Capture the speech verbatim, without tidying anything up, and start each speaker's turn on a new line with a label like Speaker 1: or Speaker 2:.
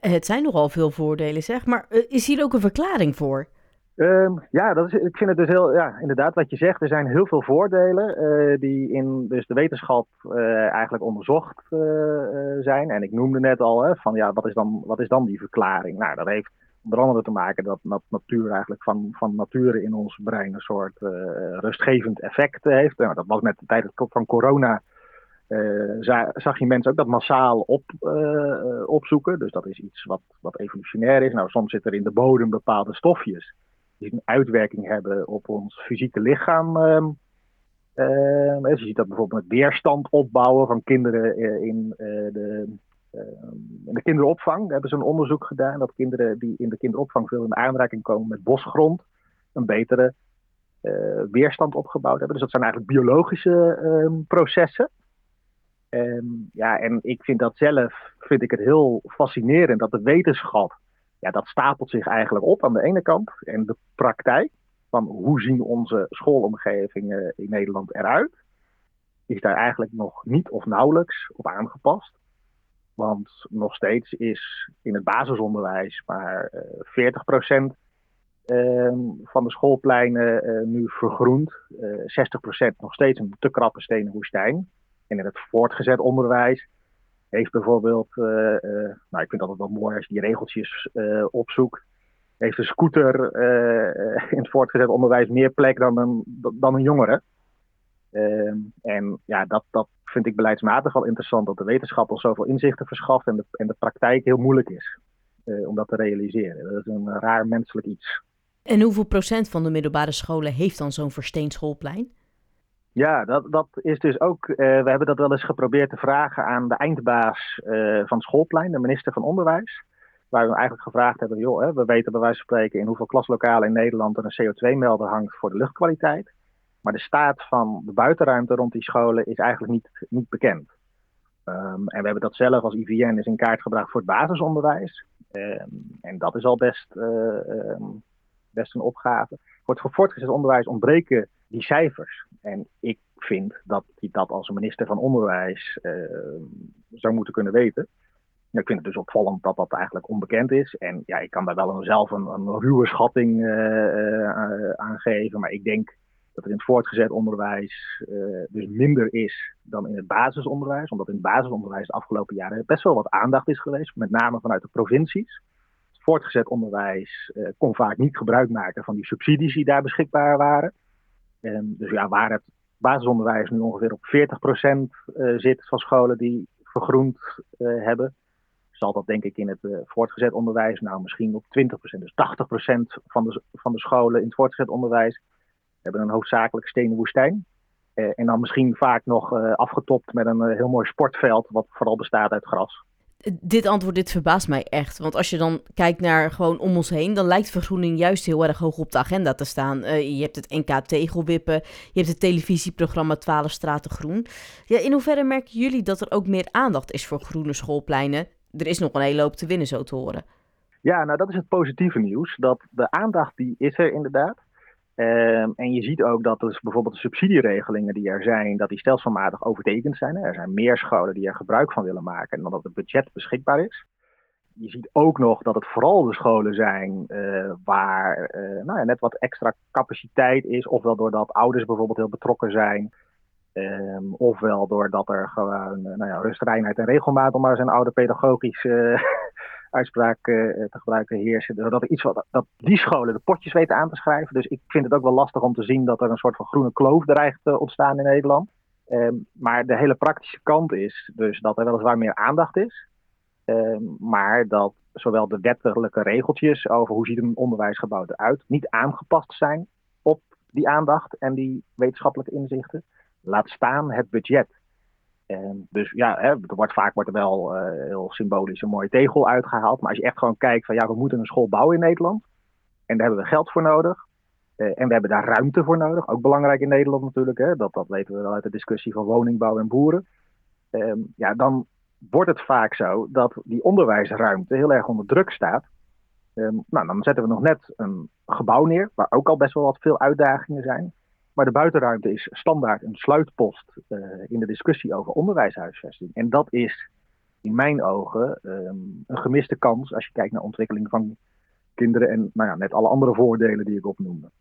Speaker 1: Het zijn nogal veel voordelen, zeg. Maar uh, is hier ook een verklaring voor?
Speaker 2: Um, ja, dat is, ik vind het dus heel, ja, inderdaad wat je zegt. Er zijn heel veel voordelen uh, die in dus de wetenschap uh, eigenlijk onderzocht uh, uh, zijn. En ik noemde net al, hè, van ja, wat is dan, wat is dan die verklaring? Nou, dat heeft onder andere te maken dat, dat natuur eigenlijk van, van nature in ons brein een soort uh, rustgevend effect heeft. Nou, dat was met de tijd van corona. Uh, zag je mensen ook dat massaal op, uh, opzoeken. Dus dat is iets wat, wat evolutionair is. Nou, soms zit er in de bodem bepaalde stofjes die een uitwerking hebben op ons fysieke lichaam. Uh, uh, dus je ziet dat bijvoorbeeld met weerstand opbouwen van kinderen in, uh, de, uh, in de kinderopvang. Daar hebben ze een onderzoek gedaan dat kinderen die in de kinderopvang veel in aanraking komen met bosgrond een betere uh, weerstand opgebouwd hebben. Dus dat zijn eigenlijk biologische uh, processen. Um, ja, en ik vind dat zelf, vind ik het heel fascinerend dat de wetenschap, ja, dat stapelt zich eigenlijk op aan de ene kant. En de praktijk van hoe zien onze schoolomgevingen in Nederland eruit, is daar eigenlijk nog niet of nauwelijks op aangepast. Want nog steeds is in het basisonderwijs maar uh, veertig procent uh, van de schoolpleinen uh, nu vergroend. Uh, zestig procent nog steeds een te krappe stenen woestijn. En in het voortgezet onderwijs heeft bijvoorbeeld, uh, uh, nou ik vind dat wel mooi als je die regeltjes uh, opzoekt, heeft een scooter uh, in het voortgezet onderwijs meer plek dan een, dan een jongere. Uh, en ja, dat, dat vind ik beleidsmatig wel interessant, dat de wetenschap al zoveel inzichten verschaft en de, en de praktijk heel moeilijk is uh, om dat te realiseren. Dat is een raar menselijk iets.
Speaker 1: En hoeveel procent van de middelbare scholen heeft dan zo'n versteend schoolplein?
Speaker 2: Ja, dat, dat is dus ook. Uh, we hebben dat wel eens geprobeerd te vragen aan de eindbaas uh, van het schoolplein, de minister van Onderwijs. Waar we eigenlijk gevraagd hebben: joh, hè, we weten bij wijze van spreken in hoeveel klaslokalen in Nederland er een C O twee melder hangt voor de luchtkwaliteit. Maar de staat van de buitenruimte rond die scholen is eigenlijk niet, niet bekend. Um, en we hebben dat zelf als I V N eens in kaart gebracht voor het basisonderwijs. Um, en dat is al best, uh, um, best een opgave. Voor het voortgezet onderwijs ontbreken die cijfers. En ik vind dat hij dat als minister van Onderwijs uh, zou moeten kunnen weten. Ja, ik vind het dus opvallend dat dat eigenlijk onbekend is. En ja, ik kan daar wel een, zelf een, een ruwe schatting uh, uh, aan geven. Maar ik denk dat er in het voortgezet onderwijs uh, dus minder is dan in het basisonderwijs. Omdat in het basisonderwijs de afgelopen jaren best wel wat aandacht is geweest. Met name vanuit de provincies. Het voortgezet onderwijs uh, kon vaak niet gebruik maken van die subsidies die daar beschikbaar waren. Um, dus ja, waar het basisonderwijs nu ongeveer op veertig procent uh, zit van scholen die vergroend uh, hebben, zal dat denk ik in het uh, voortgezet onderwijs nou misschien op twintig procent. Dus tachtig procent van de, van de scholen in het voortgezet onderwijs hebben een hoofdzakelijk stenen woestijn. Uh, en dan misschien vaak nog uh, afgetopt met een uh, heel mooi sportveld, wat vooral bestaat uit gras.
Speaker 1: Dit antwoord, dit verbaast mij echt. Want als je dan kijkt naar gewoon om ons heen, dan lijkt vergroening juist heel erg hoog op de agenda te staan. Uh, je hebt het N K Tegelwippen, je hebt het televisieprogramma twaalf Straten Groen. Ja, in hoeverre merken jullie dat er ook meer aandacht is voor groene schoolpleinen? Er is nog een hele hoop te winnen, zo te horen.
Speaker 2: Ja, nou dat is het positieve nieuws. Dat de aandacht die is er inderdaad. Um, en je ziet ook dat dus bijvoorbeeld de subsidieregelingen die er zijn, dat die stelselmatig overtekend zijn. Er zijn meer scholen die er gebruik van willen maken dan dat het budget beschikbaar is. Je ziet ook nog dat het vooral de scholen zijn uh, waar uh, nou ja, net wat extra capaciteit is. Ofwel doordat ouders bijvoorbeeld heel betrokken zijn. Um, ofwel doordat er gewoon uh, nou ja, rust, reinheid en regelmaat, om maar eens een oude pedagogische uh, uitspraak uh, te gebruiken, heersen. Dat, iets wat, dat die scholen de potjes weten aan te schrijven. Dus ik vind het ook wel lastig om te zien dat er een soort van groene kloof dreigt te ontstaan in Nederland. Um, maar de hele praktische kant is dus dat er weliswaar meer aandacht is. Um, maar dat zowel de wettelijke regeltjes over hoe ziet een onderwijsgebouw eruit niet aangepast zijn op die aandacht en die wetenschappelijke inzichten. Laat staan het budget. En dus ja, hè, er wordt vaak wordt er wel uh, heel symbolisch een mooie tegel uitgehaald. Maar als je echt gewoon kijkt van ja, we moeten een school bouwen in Nederland. En daar hebben we geld voor nodig. Uh, en we hebben daar ruimte voor nodig. Ook belangrijk in Nederland natuurlijk. Hè, dat, dat weten we wel uit de discussie van woningbouw en boeren. Um, ja, dan wordt het vaak zo dat die onderwijsruimte heel erg onder druk staat. Um, nou, dan zetten we nog net een gebouw neer, waar ook al best wel wat veel uitdagingen zijn. Maar de buitenruimte is standaard een sluitpost uh, in de discussie over onderwijshuisvesting. En dat is in mijn ogen um, een gemiste kans als je kijkt naar ontwikkeling van kinderen en nou ja, net alle andere voordelen die ik opnoemde.